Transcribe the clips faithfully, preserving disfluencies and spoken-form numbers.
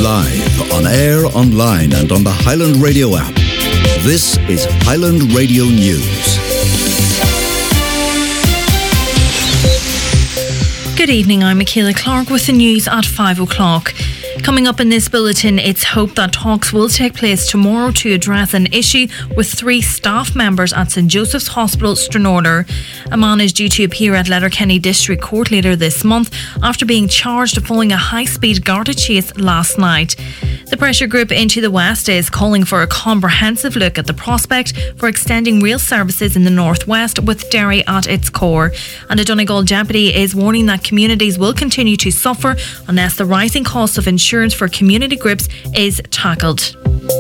Live on air, online and on the Highland Radio app. This is Highland Radio News. Good evening, I'm Michaela Clark with the news at five o'clock. Coming up in this bulletin, it's hoped that talks will take place tomorrow to address an issue with three staff members at St Joseph's Hospital, Stranraer. A man is due to appear at Letterkenny District Court later this month after being charged following a high-speed Garda chase last night. The pressure group Into the West is calling for a comprehensive look at the prospect for extending rail services in the northwest with Derry at its core. And a Donegal deputy is warning that communities will continue to suffer unless the rising cost of insurance for community groups is tackled.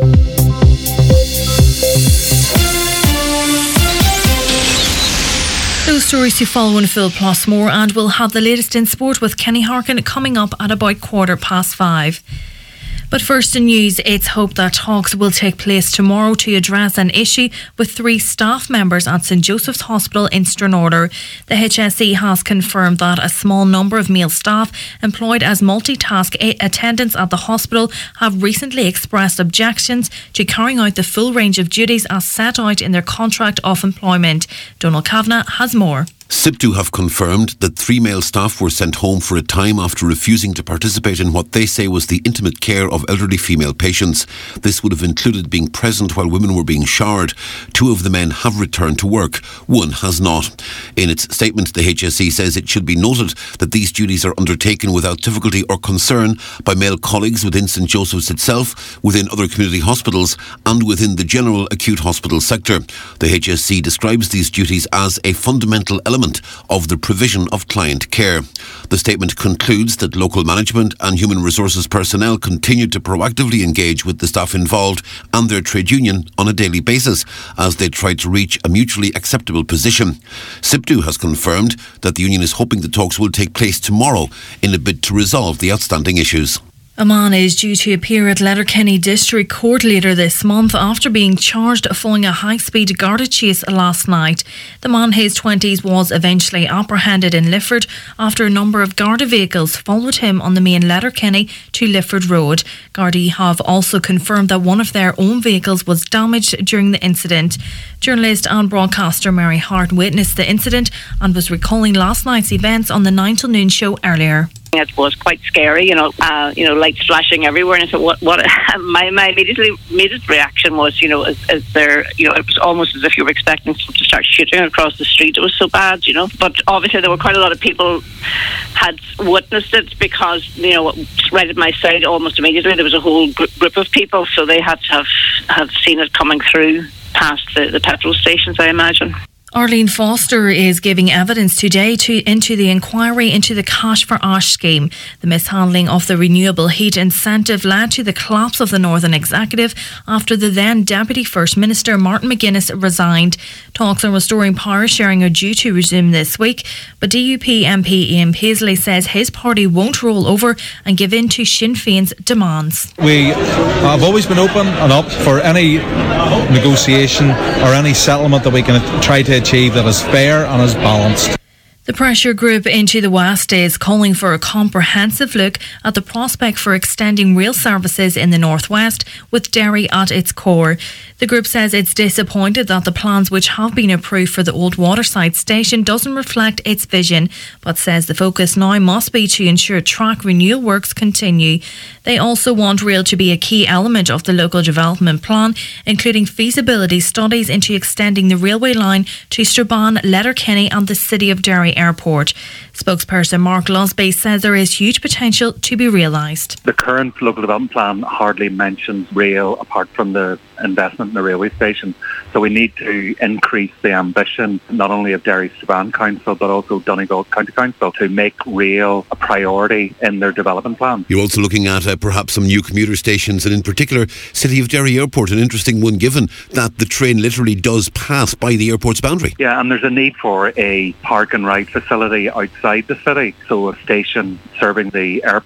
Those stories to follow in full plus more, and we'll have the latest in sport with Kenny Harkin coming up at about quarter past five. But first in news, it's hoped that talks will take place tomorrow to address an issue with three staff members at St Joseph's Hospital in Stranraer. The H S E has confirmed that a small number of male staff employed as multitask attendants at the hospital have recently expressed objections to carrying out the full range of duties as set out in their contract of employment. Donald Kavanagh has more. SIPTU have confirmed that three male staff were sent home for a time after refusing to participate in what they say was the intimate care of elderly female patients. This would have included being present while women were being showered. Two of the men have returned to work. One has not. In its statement, the H S E says it should be noted that these duties are undertaken without difficulty or concern by male colleagues within St Joseph's itself, within other community hospitals and within the general acute hospital sector. The H S E describes these duties as a fundamental element of the provision of client care. The statement concludes that local management and human resources personnel continue to proactively engage with the staff involved and their trade union on a daily basis as they try to reach a mutually acceptable position. SIPTU has confirmed that the union is hoping the talks will take place tomorrow in a bid to resolve the outstanding issues. A man is due to appear at Letterkenny District Court later this month after being charged following a high-speed Garda chase last night. The man, his twenties, was eventually apprehended in Lifford after a number of Garda vehicles followed him on the main Letterkenny to Lifford Road. Gardaí have also confirmed that one of their own vehicles was damaged during the incident. Journalist and broadcaster Mary Hart witnessed the incident and was recalling last night's events on the nine till noon show earlier. It was quite scary, you know, uh, you know, lights flashing everywhere, and I thought, what, what, my, my immediately immediate reaction was, you know, is, is there, you know, it was almost as if you were expecting someone to start shooting across the street. It was so bad, you know, but obviously there were quite a lot of people had witnessed it because, you know, right at my side almost immediately there was a whole gr- group of people, so they had to have, have seen it coming through past the, the petrol stations, I imagine. Arlene Foster is giving evidence today to, into the inquiry into the Cash for Ash scheme. The mishandling of the renewable heat incentive led to the collapse of the Northern Executive after the then Deputy First Minister Martin McGuinness resigned. Talks on restoring power sharing are due to resume this week, but D U P M P Ian Paisley says his party won't roll over and give in to Sinn Féin's demands. We have always been open and up for any negotiation or any settlement that we can try to achieve that is fair and is balanced. The pressure group Into the West is calling for a comprehensive look at the prospect for extending rail services in the northwest with Derry at its core. The group says it's disappointed that the plans which have been approved for the old waterside station doesn't reflect its vision, but says the focus now must be to ensure track renewal works continue. They also want rail to be a key element of the local development plan, including feasibility studies into extending the railway line to Strabane, Letterkenny and the City of Derry Airport. Spokesperson Mark Lusby says there is huge potential to be realised. The current local development plan hardly mentions rail apart from the investment in the railway station. So we need to increase the ambition not only of Derry Strabane Council but also Donegal County Council to make rail a priority in their development plan. You're also looking at uh, perhaps some new commuter stations and in particular City of Derry Airport, an interesting one given that the train literally does pass by the airport's boundary. Yeah, and there's a need for a park and ride facility outside the city, so a station serving the airport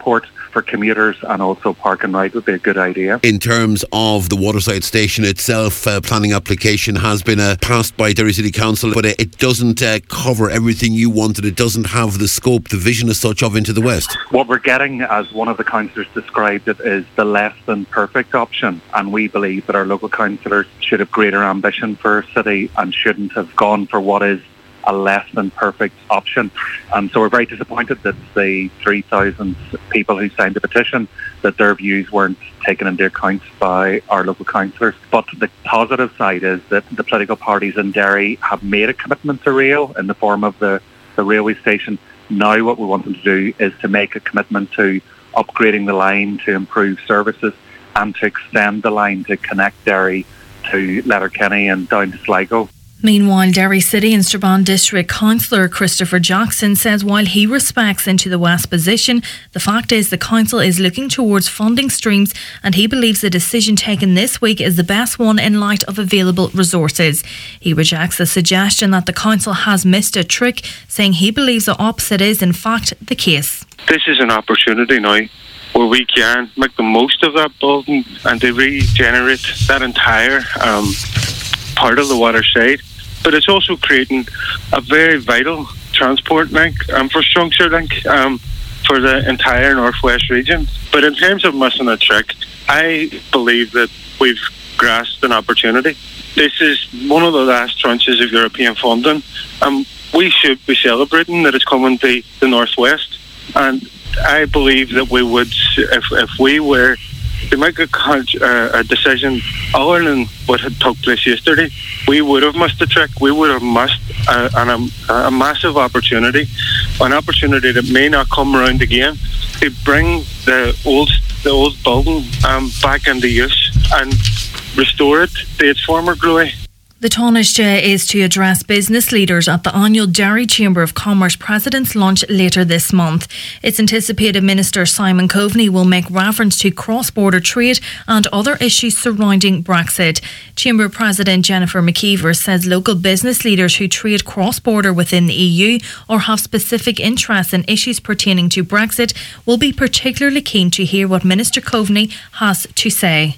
for commuters, and also park and ride would be a good idea. In terms of the Waterside Station itself, uh, planning application has been uh, passed by Derry City Council, but it doesn't uh, cover everything you wanted. It doesn't have the scope, the vision as such of Into the West. What we're getting, as one of the councillors described it, is the less than perfect option, and we believe that our local councillors should have greater ambition for our city and shouldn't have gone for what is a less than perfect option. And so we're very disappointed that the three thousand people who signed the petition, that their views weren't taken into account by our local councillors. But the positive side is that the political parties in Derry have made a commitment to rail in the form of the, the railway station. Now what we want them to do is to make a commitment to upgrading the line to improve services and to extend the line to connect Derry to Letterkenny and down to Sligo. Meanwhile, Derry City and Strabane District Councillor Christopher Jackson says while he respects Into the West position, the fact is the council is looking towards funding streams and he believes the decision taken this week is the best one in light of available resources. He rejects the suggestion that the council has missed a trick, saying he believes the opposite is in fact the case. This is an opportunity now where we can make the most of that building and to regenerate that entire um, part of the waterside. But it's also creating a very vital transport link, infrastructure link um, for the entire northwest region. But in terms of missing a trick, I believe that we've grasped an opportunity. This is one of the last tranches of European funding, and we should be celebrating that it's coming to the northwest. And I believe that we would, if if we were to make a, uh, a decision other than what had took place yesterday, we would have missed the trick. We would have missed a, an, a, a massive opportunity, an opportunity that may not come around again, to bring the old the old building um, back into use and restore it to its former glory. The Taoiseach is to address business leaders at the annual Derry Chamber of Commerce President's Lunch later this month. It's anticipated Minister Simon Coveney will make reference to cross-border trade and other issues surrounding Brexit. Chamber President Jennifer McKeever says local business leaders who trade cross-border within the E U or have specific interests in issues pertaining to Brexit will be particularly keen to hear what Minister Coveney has to say.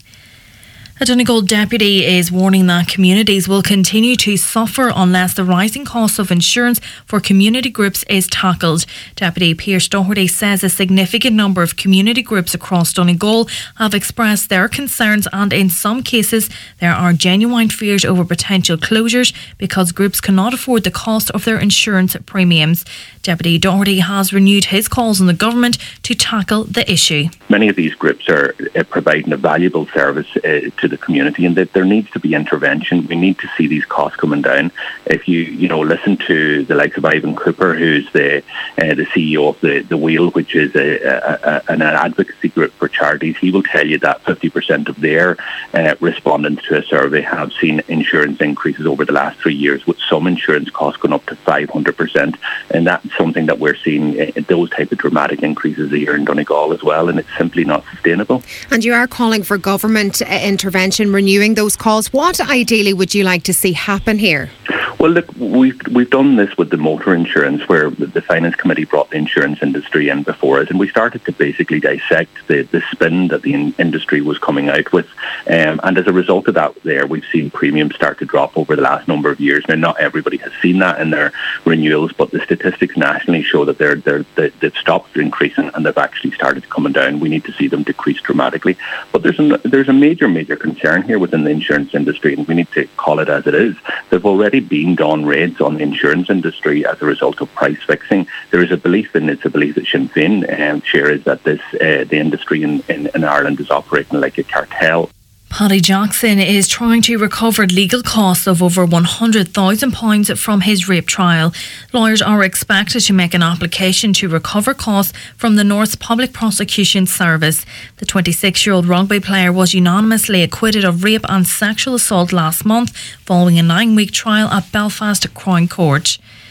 A Donegal deputy is warning that communities will continue to suffer unless the rising cost of insurance for community groups is tackled. Deputy Pearse Doherty says a significant number of community groups across Donegal have expressed their concerns, and in some cases there are genuine fears over potential closures because groups cannot afford the cost of their insurance premiums. Deputy Doherty has renewed his calls on the government to tackle the issue. Many of these groups are uh, providing a valuable service uh, to the community, and that there needs to be intervention. We need to see these costs coming down. If you you know listen to the likes of Ivan Cooper, who's the uh, the C E O of the, the Wheel, which is a, a, a, an advocacy group for charities, he will tell you that fifty percent of their uh, respondents to a survey have seen insurance increases over the last three years, with some insurance costs going up to five hundred percent, and that's something that we're seeing, uh, those type of dramatic increases here in Donegal as well, and it's simply not sustainable. And you are calling for government uh, intervention, renewing those calls. What ideally would you like to see happen here? Well, look, we've, we've done this with the motor insurance, where the Finance Committee brought the insurance industry in before us, and we started to basically dissect the, the spin that the in- industry was coming out with. Um, and as a result of that there, we've seen premiums start to drop over the last number of years. Now, not everybody has seen that in their renewals, but the statistics nationally show that they're, they're, they've stopped increasing and they've actually started coming down. We need to see them decrease dramatically. But there's a, there's a major, major concern here within the insurance industry, and we need to call it as it is. There've already been done raids on the insurance industry as a result of price fixing. There is a belief, and it's a belief that Sinn Féin um, share, is that this uh, the industry in, in, in Ireland is operating like a cartel. Paddy Jackson is trying to recover legal costs of over one hundred thousand pounds from his rape trial. Lawyers are expected to make an application to recover costs from the North's Public Prosecution Service. The twenty-six-year-old rugby player was unanimously acquitted of rape and sexual assault last month following a nine-week trial at Belfast Crown Court.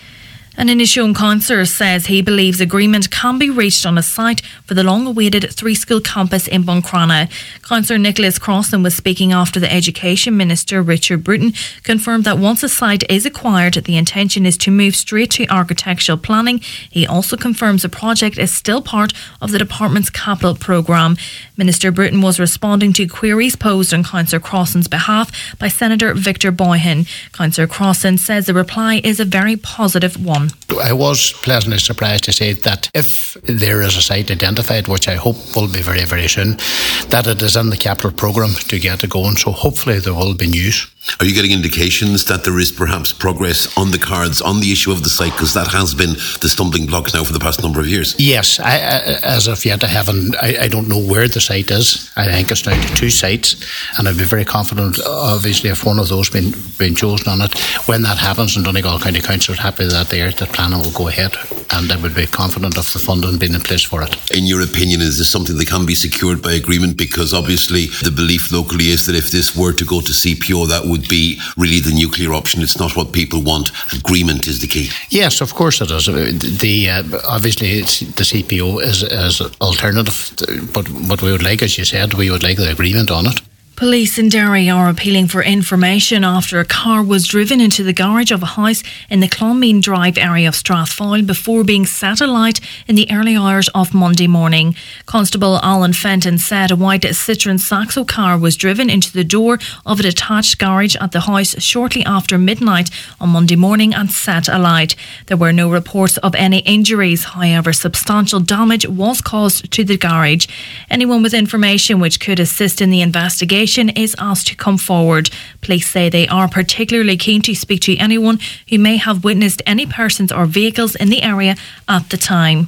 An Inishowen councillor says he believes agreement can be reached on a site for the long-awaited three-school campus in Buncrana. Councillor Nicholas Crossan was speaking after the Education Minister, Richard Bruton, confirmed that once a site is acquired, the intention is to move straight to architectural planning. He also confirms the project is still part of the department's capital programme. Minister Bruton was responding to queries posed on Councillor Crossan's behalf by Senator Victor Boyhan. Councillor Crossan says the reply is a very positive one. I was pleasantly surprised to see that if there is a site identified, which I hope will be very, very soon, that it is in the capital programme to get it going. So hopefully there will be news. Are you getting indications that there is perhaps progress on the cards on the issue of the site? Because that has been the stumbling block now for the past number of years. Yes, I, I, as of yet I haven't, I, I don't know where the site is. I think it's now to two sites, and I'd be very confident, obviously, if one of those been been chosen on it. When that happens, and Donegal County Council is happy that there, that planning will go ahead, and I would be confident of the funding being in place for it. In your opinion, is this something that can be secured by agreement? Because obviously the belief locally is that if this were to go to C P O, that would be really the nuclear option. It's not what people want. Agreement is the key. Yes, of course it is. The uh, obviously it's, the C P O is is alternative, but what we would like, as you said, we would like the agreement on it. Police in Derry are appealing for information after a car was driven into the garage of a house in the Clonmene Drive area of Strathfoyle before being set alight in the early hours of Monday morning. Constable Alan Fenton said a white Citroen Saxo car was driven into the door of a detached garage at the house shortly after midnight on Monday morning and set alight. There were no reports of any injuries. However, substantial damage was caused to the garage. Anyone with information which could assist in the investigation is asked to come forward. Police say they are particularly keen to speak to anyone who may have witnessed any persons or vehicles in the area at the time.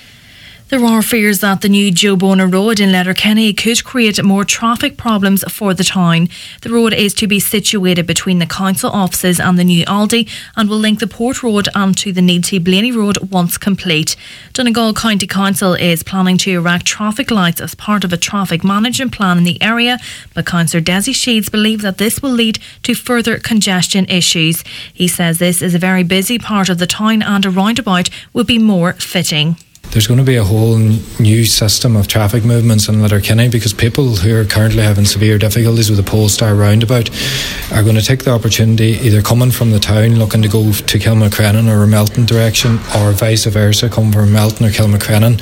There are fears that the new Joe Boner Road in Letterkenny could create more traffic problems for the town. The road is to be situated between the council offices and the new Aldi and will link the Port Road and to the Neilty Blaney Road once complete. Donegal County Council is planning to erect traffic lights as part of a traffic management plan in the area, but Councillor Desi Sheeds believes that this will lead to further congestion issues. He says this is a very busy part of the town and a roundabout would be more fitting. There's going to be a whole new system of traffic movements in Letterkenny because people who are currently having severe difficulties with the Polestar roundabout are going to take the opportunity, either coming from the town looking to go to Kilmacrennan or Melton direction, or vice versa, come from Melton or Kilmacrennan,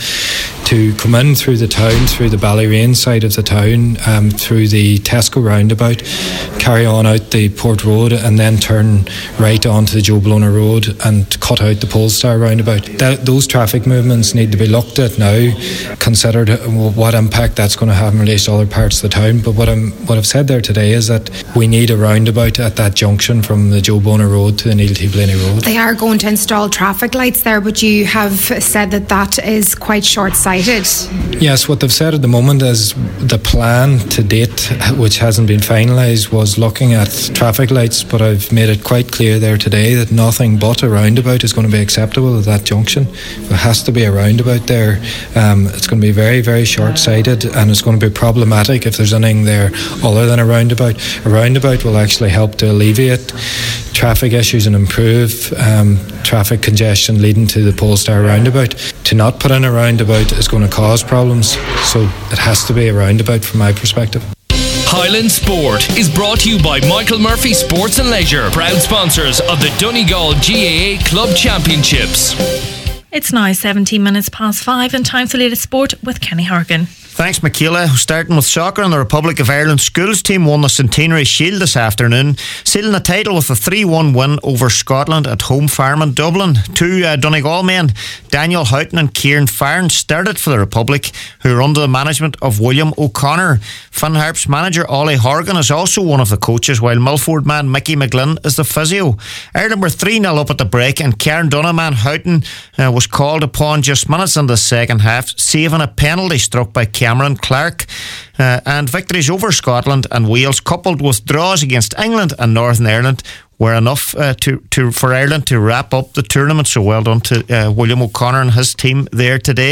to come in through the town, through the Ballyrain side of the town, um, through the Tesco roundabout, carry on out the Port Road and then turn right onto the Joe Boner Road and cut out the Polestar roundabout. That, those traffic movements need to be looked at now, considered what impact that's going to have in relation to other parts of the town. But what I'm what I've said there today is that we need a roundabout at that junction from the Joe Boner Road to the Neilty Blaney Road. They are going to install traffic lights there, but you have said that that is quite short-sighted. Yes, what they've said at the moment is the plan to date, which hasn't been finalised, was looking at traffic lights, but I've made it quite clear there today that nothing but a roundabout is going to be acceptable at that junction. There has to be a roundabout there. Um, it's going to be very, very short-sighted, and it's going to be problematic if there's anything there other than a roundabout. A roundabout will actually help to alleviate traffic issues and improve um, traffic congestion leading to the Polestar roundabout. To not put in a roundabout is going to cause problems, so it has to be a roundabout from my perspective. Highland Sport is brought to you by Michael Murphy Sports and Leisure, proud sponsors of the Donegal G A A Club Championships. It's now seventeen minutes past five and time for the latest sport with Kenny Hargan. Thanks, Michaela. Starting with soccer, and the Republic of Ireland schools team won the Centenary Shield this afternoon, sealing the title with a three one win over Scotland at home farm in Dublin. Two uh, Donegal men, Daniel Houghton and Kieran Farron, started for the Republic, who are under the management of William O'Connor. Finn Harp's manager Ollie Horgan is also one of the coaches, while Milford man Mickey McGlynn is the physio. Ireland were three nil up at the break, and Kieran Dunham man Houghton uh, was called upon just minutes in the second half, saving a penalty struck by Cameron Clark. Uh, and victories over Scotland and Wales, coupled with draws against England and Northern Ireland, were enough uh, to, to for Ireland to wrap up the tournament. So well done to uh, William O'Connor and his team there today.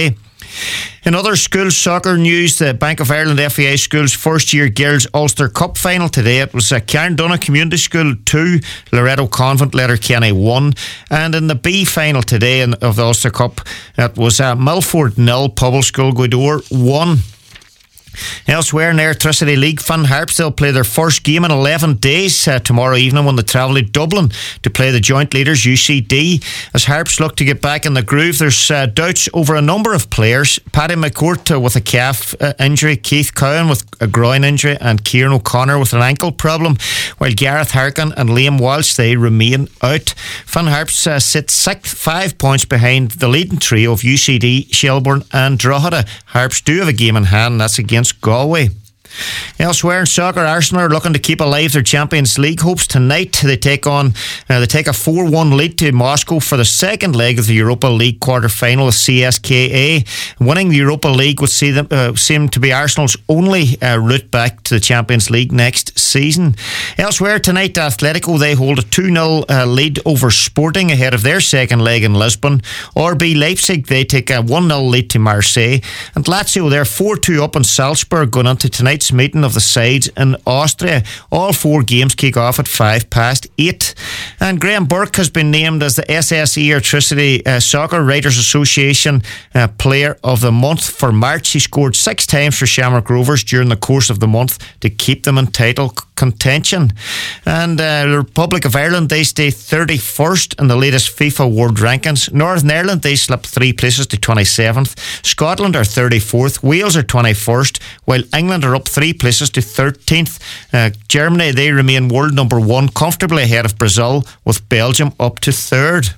In other school soccer news, the Bank of Ireland F A I Schools first year girls Ulster Cup final today. It was uh, Cairndonagh Community School two, Loretto Convent Letterkenny one. And in the B final today in, of the Ulster Cup, it was uh, Milford nil, Pobble School Gweedore one. Elsewhere in the Electricity League, Finn Harps they'll play their first game in eleven days uh, tomorrow evening when they travel to Dublin to play the joint leaders U C D. As Harps look to get back in the groove, there's uh, doubts over a number of players. Paddy McCourt uh, with a calf uh, injury, Keith Cowan with a groin injury, and Kieran O'Connor with an ankle problem, while Gareth Harkin and Liam Walsh they remain out. Finn Harps uh, sit sixth, five points behind the leading trio of U C D, Shelbourne and Drogheda. Harps do have a game in hand, that's against Galway. Elsewhere in soccer, Arsenal are looking to keep alive their Champions League hopes. Tonight they take on uh, they take a four one lead to Moscow for the second leg of the Europa League quarter-final with C S K A. Winning the Europa League would see them uh, seem to be Arsenal's only uh, route back to the Champions League next season. Elsewhere tonight, Atletico they hold a two nil uh, lead over Sporting ahead of their second leg in Lisbon. R B Leipzig they take a one nil lead to Marseille, and Lazio they're four two up in Salzburg going into tonight's meeting of the sides in Austria. All four games kick off at five past eight. And Graham Burke has been named as the S S E Electricity uh, Soccer Writers Association uh, Player of the Month for March. He scored six times for Shamrock Rovers during the course of the month to keep them in title contention. And uh, the Republic of Ireland they stay thirty-first in the latest FIFA World Rankings. Northern Ireland they slip three places to twenty-seventh. Scotland are thirty-fourth. Wales are twenty-first, while England are up three places to thirteenth. Uh, Germany they remain world number one, comfortably ahead of Brazil, with Belgium up to third.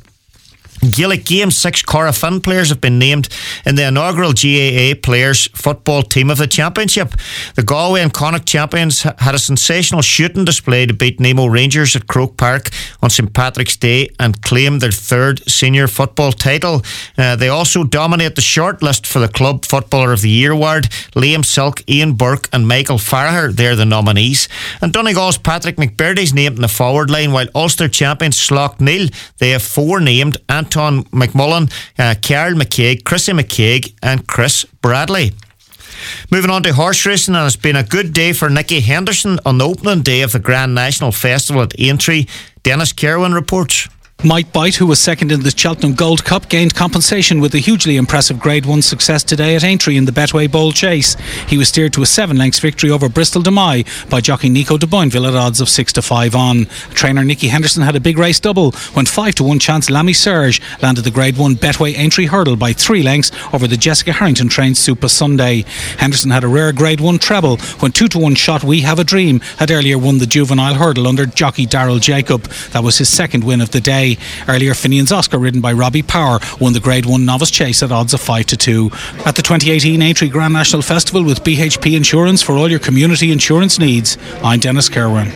Gaelic Games, six Cora Finn players have been named in the inaugural G A A Players Football Team of the Championship. The Galway and Connacht champions had a sensational shooting display to beat Nemo Rangers at Croke Park on Saint Patrick's Day and claim their third senior football title. Uh, they also dominate the shortlist for the Club Footballer of the Year award. Liam Silk, Ian Burke and Michael Farragher, they're the nominees. And Donegal's Patrick McBurdy's named in the forward line, while Ulster champions Slough-Neil, they have four named: Anton McMullen, uh, Carl McCaig, Chrissy McCaig and Chris Bradley. Moving on to horse racing, and it's been a good day for Nicky Henderson on the opening day of the Grand National Festival at Aintree. Dennis Kerwin reports. Mike Byte, who was second in the Cheltenham Gold Cup, gained compensation with a hugely impressive Grade one success today at Aintree in the Betway Bowl Chase. He was steered to a seven lengths victory over Bristol de Mai by jockey Nico de Boinville at odds of six to five on. Trainer Nicky Henderson had a big race double when five to one chance Lamy Serge landed the Grade one Betway Aintree hurdle by three lengths over the Jessica Harrington trained Super Sunday. Henderson had a rare Grade one treble when two to one shot We Have a Dream had earlier won the juvenile hurdle under jockey Daryl Jacob. That was his second win of the day. Earlier, Finian's Oscar, ridden by Robbie Power, won the Grade one Novice Chase at odds of five to two. At the twenty eighteen Aintree Grand National Festival with B H P Insurance for all your community insurance needs, I'm Dennis Kerwin.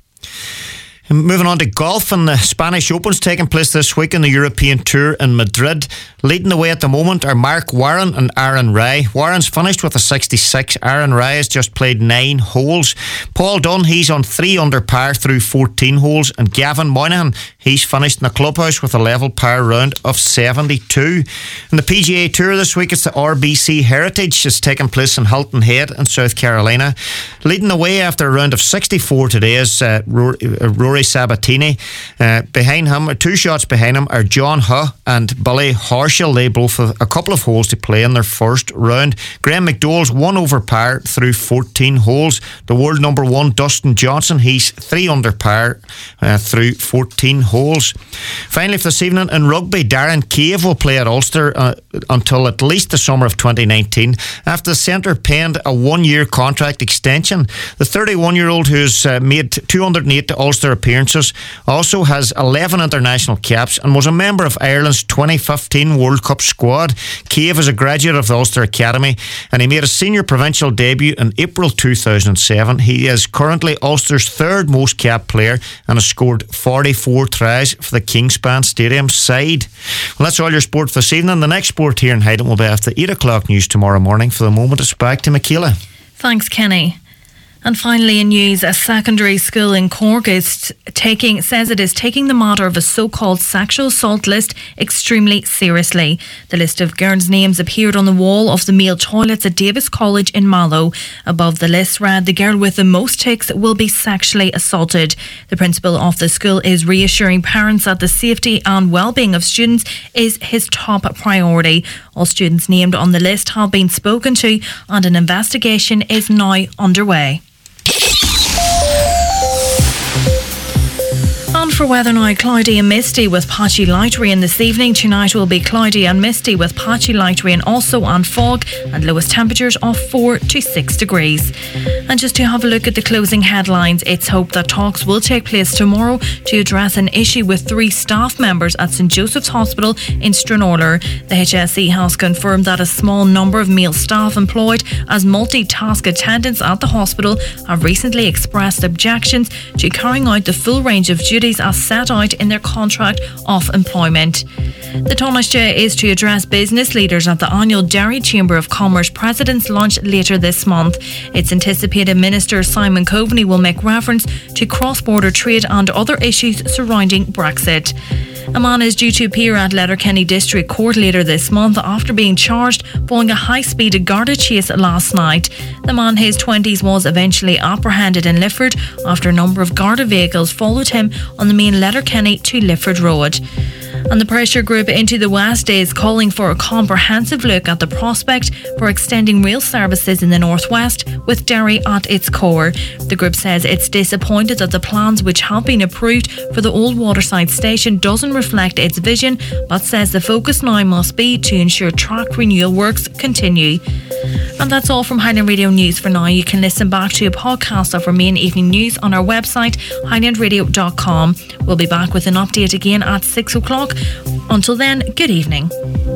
Moving on to golf, and the Spanish Open's taking place this week in the European Tour in Madrid. Leading the way at the moment are Mark Warren and Aaron Rai. Warren's finished with a sixty-six. Aaron Rai has just played nine holes. Paul Dunn, he's on three under par through fourteen holes, and Gavin Moynihan, he's finished in the clubhouse with a level par round of seventy-two. In the P G A Tour this week, it's the R B C Heritage. It's taking place in Hilton Head in South Carolina. Leading the way after a round of sixty-four today is uh, Rory, uh, Rory Sabatini. Uh, behind him, two shots behind him, are John Huh and Billy Horschel. They both have a couple of holes to play in their first round. Graham McDowell's one over par through fourteen holes. The world number one, Dustin Johnson, he's three under par uh, through fourteen holes. Finally, for this evening in rugby, Darren Cave will play at Ulster uh, until at least the summer of twenty nineteen after the centre penned a one-year contract extension. The thirty-one-year-old, who's uh, made two hundred eight Ulster appearances, also has eleven international caps and was a member of Ireland's twenty fifteen World Cup squad. Cave is a graduate of the Ulster Academy, and he made a senior provincial debut in April two thousand seven. He is currently Ulster's third most capped player and has scored forty-four tries for the Kingspan Stadium side. Well, that's all your sport for this evening. The next sport here in Hayden will be after eight o'clock news tomorrow morning. For the moment, it's back to Michaela. Thanks, Kenny. And finally in news, a secondary school in Cork is taking, says it is taking the matter of a so-called sexual assault list extremely seriously. The list of girls' names appeared on the wall of the male toilets at Davis College in Mallow. Above the list read, the girl with the most ticks will be sexually assaulted. The principal of the school is reassuring parents that the safety and well-being of students is his top priority. All students named on the list have been spoken to and an investigation is now underway. And for weather now, cloudy and misty with patchy light rain this evening. Tonight will be cloudy and misty with patchy light rain also and fog, and lowest temperatures of four to six degrees. And just to have a look at the closing headlines, it's hoped that talks will take place tomorrow to address an issue with three staff members at St Joseph's Hospital in Stranorlar. The H S E has confirmed that a small number of male staff employed as multitask attendants at the hospital have recently expressed objections to carrying out the full range of duties as set out in their contract of employment. The Taoiseach is to address business leaders at the annual Derry Chamber of Commerce President's Lunch later this month. It's anticipated Minister Simon Coveney will make reference to cross-border trade and other issues surrounding Brexit. A man is due to appear at Letterkenny District Court later this month after being charged following a high-speed Garda chase last night. The man in his twenties was eventually apprehended in Lifford after a number of Garda vehicles followed him on the main Letterkenny to Lifford Road. And the pressure group Into the West is calling for a comprehensive look at the prospect for extending rail services in the northwest with Derry at its core. The group says it's disappointed that the plans which have been approved for the old Waterside station doesn't reflect its vision, but says the focus now must be to ensure track renewal works continue. And that's all from Highland Radio News for now. You can listen back to a podcast of our main evening news on our website, highland radio dot com. We'll be back with an update again at six o'clock. Until then, good evening.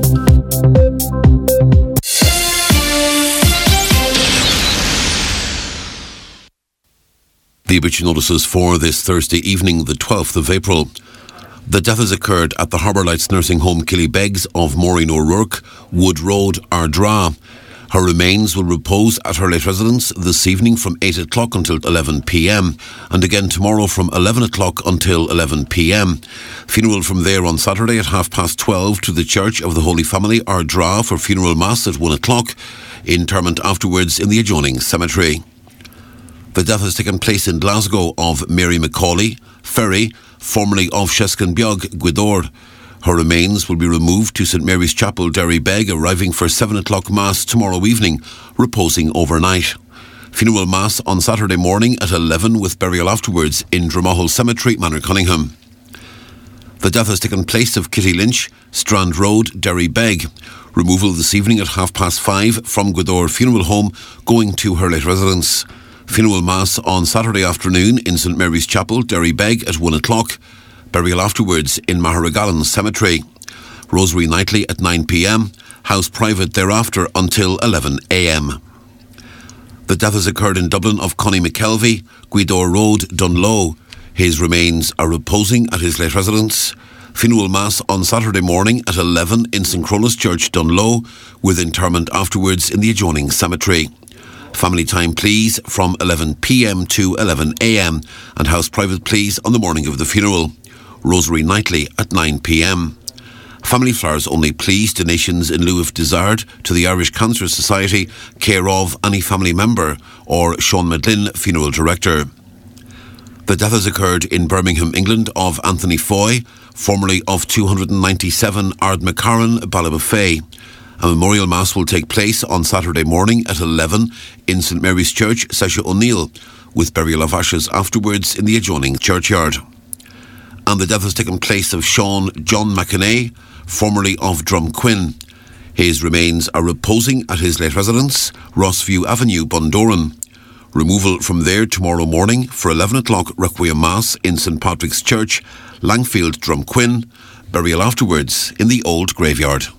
The obituary notices for this Thursday evening, the twelfth of April. The death has occurred at the Harbour Lights Nursing Home Killybegs of Maureen O'Rourke, Wood Road, Ardra. Her remains will repose at her late residence this evening from eight o'clock until eleven p.m. and again tomorrow from eleven o'clock until eleven p.m. Funeral from there on Saturday at half past twelve to the Church of the Holy Family, Ardra, for funeral mass at one o'clock. Interment afterwards in the adjoining cemetery. The death has taken place in Glasgow of Mary Macaulay, Ferry, formerly of Sheskinbeog, Gweedore. Her remains will be removed to St Mary's Chapel, Derrybeg, arriving for seven o'clock Mass tomorrow evening, reposing overnight. Funeral Mass on Saturday morning at eleven with burial afterwards in Dromahol Cemetery, Manor Cunningham. The death has taken place of Kitty Lynch, Strand Road, Derrybeg. Removal this evening at half past five from Gweedore Funeral Home, going to her late residence. Funeral Mass on Saturday afternoon in St Mary's Chapel, Derrybeg at one o'clock. Burial afterwards in Maharagallen Cemetery. Rosary nightly at nine p.m. House private thereafter until eleven a.m. The death has occurred in Dublin of Connie McKelvey, Gweedore Road, Dunlow. His remains are reposing at his late residence. Funeral Mass on Saturday morning at eleven in St Cronus Church, Dunlow, with interment afterwards in the adjoining cemetery. Family time please from eleven p.m. to eleven a.m. and house private please on the morning of the funeral. Rosary nightly at nine p.m. Family flowers only please, donations in lieu if desired, to the Irish Cancer Society, care of any family member or Sean Medlin, funeral director. The death has occurred in Birmingham, England, of Anthony Foy, formerly of two ninety-seven Ardmacarron, Ballybofey. A memorial mass will take place on Saturday morning at eleven in St Mary's Church, Sesha O'Neill, with burial of ashes afterwards in the adjoining churchyard. And the death has taken place of Sean John McInerney, formerly of Drumquin. His remains are reposing at his late residence, Rossview Avenue, Bundoran. Removal from there tomorrow morning for eleven o'clock Requiem Mass in St Patrick's Church, Langfield, Drumquin. Burial afterwards in the old graveyard.